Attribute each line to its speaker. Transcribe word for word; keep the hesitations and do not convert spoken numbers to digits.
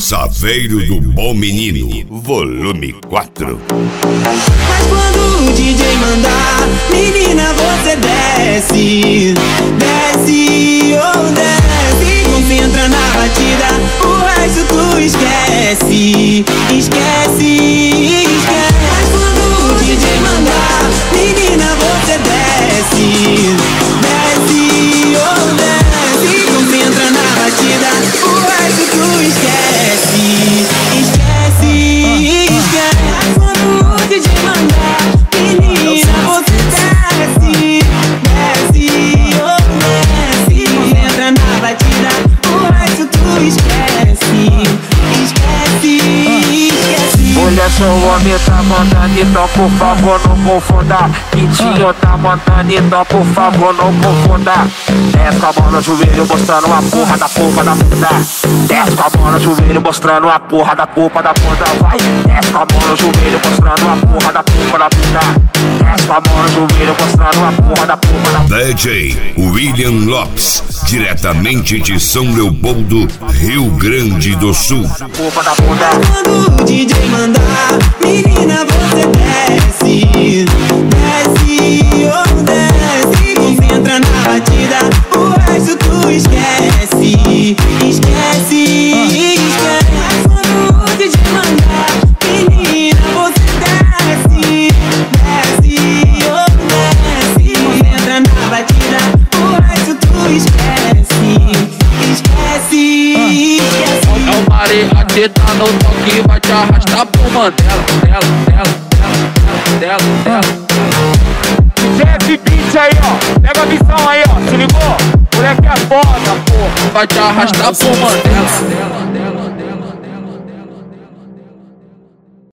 Speaker 1: Saveiro do Bom Menino, volume quatro.
Speaker 2: Mas quando o D J mandar, menina, você desce, desce, oh desce. Concentra na batida, o resto tu esquece, esquece, esquece. Mas quando o D J mandar, menina, você desce, desce, oh desce. Concentra na batida, o resto tu esquece, esquece, esquece. Mas quando o D J mandar, menina, você desce, desce, oh desce. Concentra na batida, o resto tu esquece, esquece, esquece.
Speaker 3: Mulher, seu homem tá mandando, então por favor não confunda. Quintinho tá mandando, então por favor não confunda. Desce com a mão no joelho mostrando a porra da polpa da bunda. Desce com a mão no joelho mostrando a porra da polpa da bunda. Vai, desce com a mão no joelho mostrando a porra da polpa da bunda. Desce com a mão no joelho mostrando a porra da polpa da bunda.
Speaker 1: D J William Lopes, diretamente de São Leopoldo, Rio Grande do Sul.
Speaker 2: Quando o D J mandar, menina, você desce, desce, oh desce. Concentra na batida, o resto tu esquece, esquece, esquece. Quando o D J mandar, menina, você desce, desce, oh desce. Concentra na batida, o resto tu esquece, esquece, esquece.
Speaker 3: É o Maria, tá no toque, vai te arrastar pro Mandela, dela, dela, dela, dela, dela. Esse beat aí, ó, pega a visão aí, ó, se ligou? Moleque é foda, porra. Vai te arrastar pro Mandela, dela, dela.